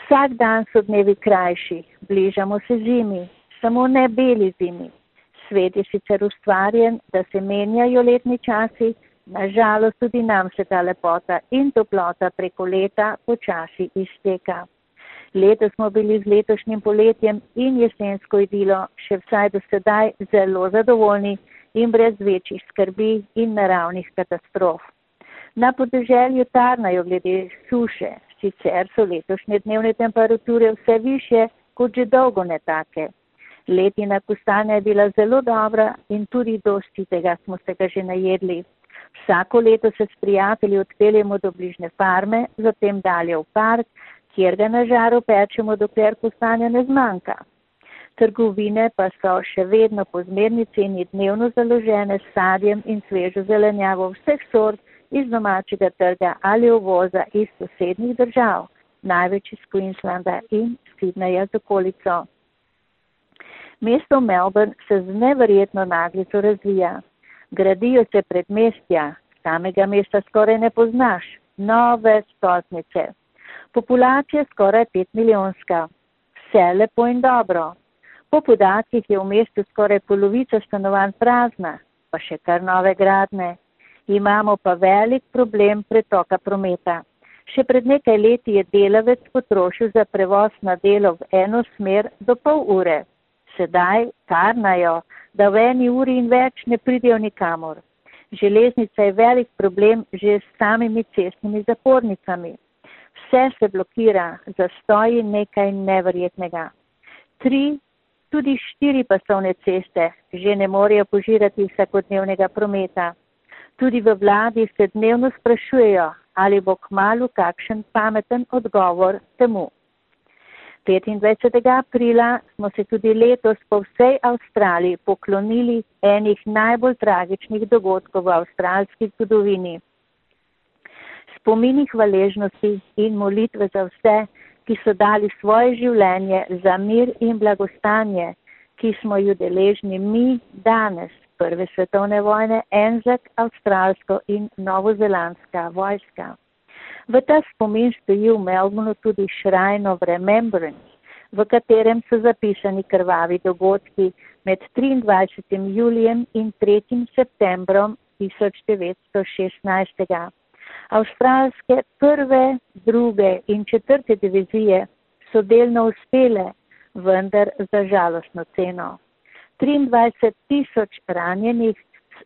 Vsak dan so dnevi krajši, bližamo se zimi, samo ne beli zimi. Svet je sicer ustvarjen, da se menjajo letni časi, nažalost tudi nam se ta lepota in toplota preko leta počasi izteka. Letos smo bili z letošnjim poletjem in jesensko idilo še vsaj do sedaj zelo zadovoljni in brez večjih skrbi in naravnih katastrof. Na podeželju tarnajo glede suše, sicer so letošnje dnevne temperature vse više kot že dolgo ne take. Letina kostanja je bila zelo dobra in tudi dosti tega smo se ga že najedli. Vsako leto se s prijatelji odpeljemo do bližnje farme, zatem dalje v park, kjer ga na žaru pečemo, dokler kostanja ne zmanjka. Trgovine pa so še vedno po zmerni ceni dnevno založene s sadjem in svežo zelenjavo vseh sort iz domačega trga ali uvoza iz sosednjih držav, največ iz Queenslanda in Sydneyja z okolico. Mesto Melbourne se z neverjetno naglico razvija. Gradijo se predmestja, samega mesta skoraj ne poznaš, nove stolpnice. Populacija skoraj 5 milijonska. Vse lepo in dobro. Po podatkih je v mestu skoraj polovica stanovanj prazna, pa še kar nove gradnje. Imamo pa velik problem pretoka prometa. Še pred nekaj leti je delavec potrošil za prevoz na delo v eno smer do pol ure. Sedaj tarnajo, da v eni uri in več ne pridejo nikamor. Železnica je velik problem že s samimi cestnimi zapornicami. Vse se blokira, zastoji nekaj neverjetnega. 3, tudi 4 pasovne ceste že ne morejo požirati vsakodnevnega prometa. Tudi v vladi se dnevno sprašujejo, ali bo kmalu kakšen pameten odgovor temu. 25. aprila smo se tudi letos po vsej Avstraliji poklonili enih najbolj tragičnih dogodkov v avstralski zgodovini. Spomini hvaležnosti in molitve za vse, ki so dali svoje življenje za mir in blagostanje, ki smo ju deležni mi danes, prve svetovne vojne, Anzac, avstralsko in novozelandska vojska. V ta spomin stoji v Melbourneu tudi Shrine of Remembrance, v katerem so zapisani krvavi dogodki med 23. julijem in 3. septembrom 1916. Avstralske 1., 2. in 4. divizije so delno uspele, vendar za žalostno ceno. 23,000 ranjenih,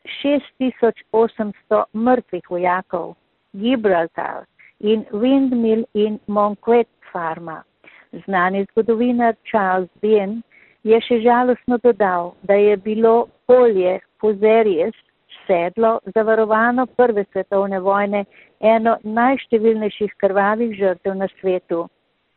6,800 mrtvih vojakov, Gibraltar in Windmill in Monquet farma. Znani zgodovinar Charles Bien je še žalostno dodal, da je bilo polje Fusarious, sedlo, zavarovano prve svetovne vojne, eno najštevilnejših krvavih žrtev na svetu.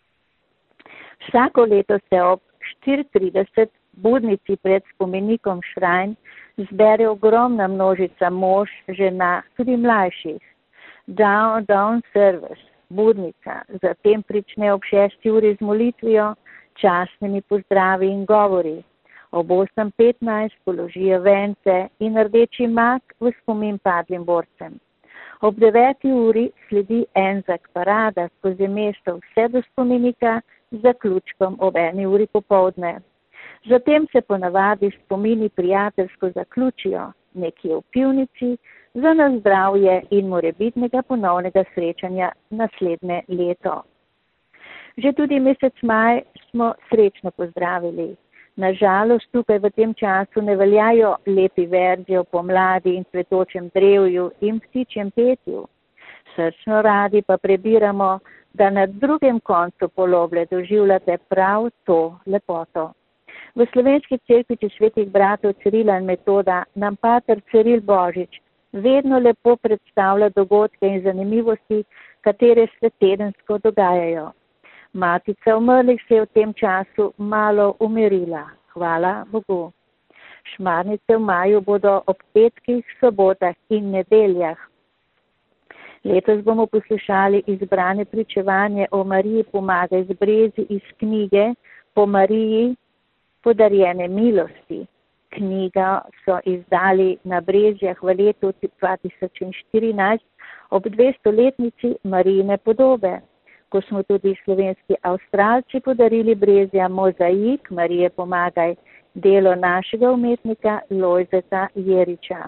Vsako leto se ob 4:30 budnici pred spomenikom Shrine zbere ogromna množica mož, žena, tudi mlajših. Dawn service, budnica, zatem prične ob 6. uri z molitvijo, častnimi pozdravi in govori. Ob 8:15 položijo vence in rdeči mak v spomin padlim borcem. Ob 9. uri sledi Anzac parada skozi mesto vse do spomenika z zaključkom ob 1. uri popoldne. Zatem se ponavadi spomini prijateljsko zaključijo, nekje v pivnici, za nazdravje in morebitnega ponovnega srečanja naslednje leto. Že tudi mesec maj smo srečno pozdravili. Nažalost, tukaj v tem času ne veljajo lepi verzi o pomladi in cvetočem drevju in ptičjem petju. Srčno radi pa prebiramo, da na drugem koncu poloble doživljate prav to lepoto. V Slovenski cerkvici svetih bratov Cirila in Metoda nam pater Ciril Božič vedno lepo predstavlja dogodke in zanimivosti, katere se tedensko dogajajo. Matica umrlih se je v tem času malo umirila, hvala Bogu. Šmarnice v maju bodo ob petkih, sobotah in nedeljah. Letos bomo poslušali izbrane pričevanje o Mariji Pomagaj z Brezi iz knjige Po Mariji podarjene milosti. Knjiga so izdali na Brezjah v letu 2014 ob 200-letnici Marijine podobe. ko smo tudi slovenski Avstralci podarili Brezja mozaik Marije pomagaj, delo našega umetnika Lojzeta Jeriča.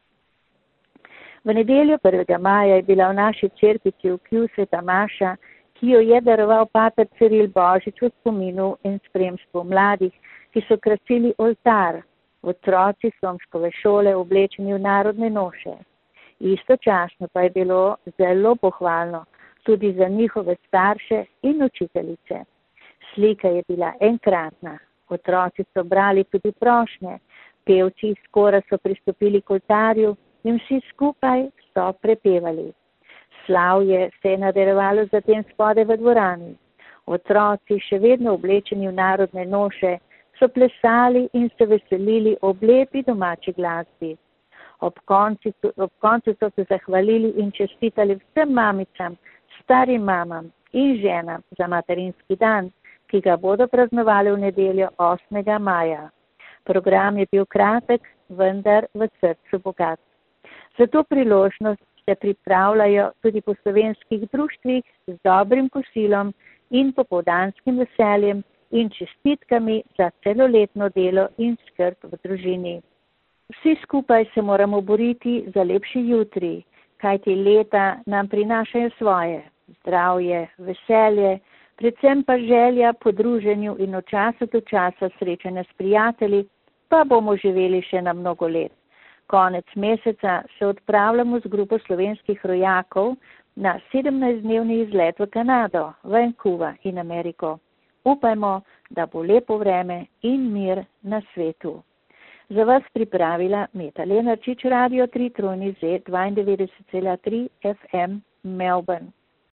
V nedeljo 1. maja je bila v naši cerkvici v Kju sveta Maša, ki jo je daroval pater Ciril Božič v spominu in spremstvu mladih, ki so krasili oltar, otroci Slomškove šole oblečeni v narodne noše. Istočasno pa je bilo zelo pohvalno tudi za njihove starše in učiteljice. Slika je bila enkratna, otroci so brali tudi prošnje, pevci iz kora so pristopili k oltarju in vsi skupaj so prepevali. Slavje se je nadaljevalo zatem spodaj v dvorani. Otroci, še vedno oblečeni v narodne noše, so plesali in se veselili ob lepi domači glasbi. Ob koncu so se zahvalili in čestitali vsem mamicam, starim mamam in ženam za materinski dan, ki ga bodo praznovali v nedeljo 8. maja. Program je bil kratek, vendar v srcu bogat. Za to priložnost se pripravljajo tudi po slovenskih društvih z dobrim kosilom in popoldanskim veseljem in čestitkami za celoletno delo in skrb v družini. Vsi skupaj se moramo boriti za lepši jutri, kajti leta nam prinašajo svoje, zdravje, veselje, predvsem pa želja po druženju in od časa do časa srečanja s prijatelji, pa bomo živeli še na mnogo let. Konec meseca se odpravljamo z grupo slovenskih rojakov na 17-dnevni izlet v Kanado, Vancouver in Ameriko. Upajmo, da bo lepo vreme in mir na svetu. Za vas pripravila Meta Lenarčič, Radio 3 Z 92,3 FM Melbourne.